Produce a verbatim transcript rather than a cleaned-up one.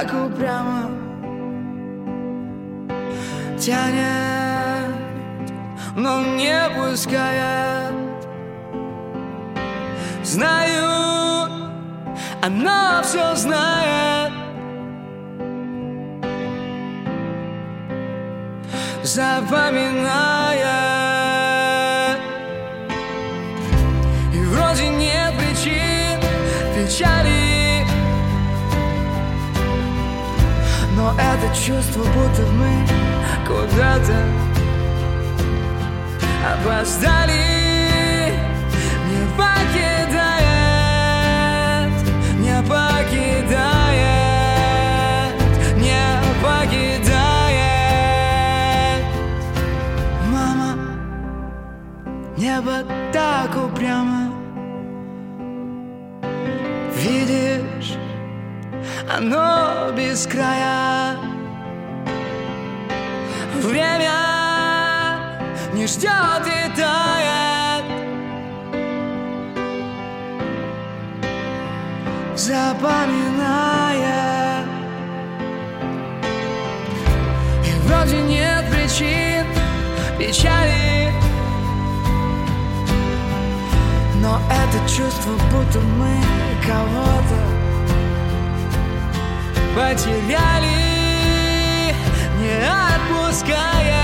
так упрямо тянет, но не пускает. Знаю, она все знает, запоминает. И вроде нет причин печали, но это чувство, будто мы куда-то опоздали. Не покидает, не покидает, не покидает. Мама, небо так упрямо, видишь, оно без края. Время не ждет и тает, запоминая. И вроде нет причин печали, но это чувство, будто мы кого-то потеряли, не отпуская.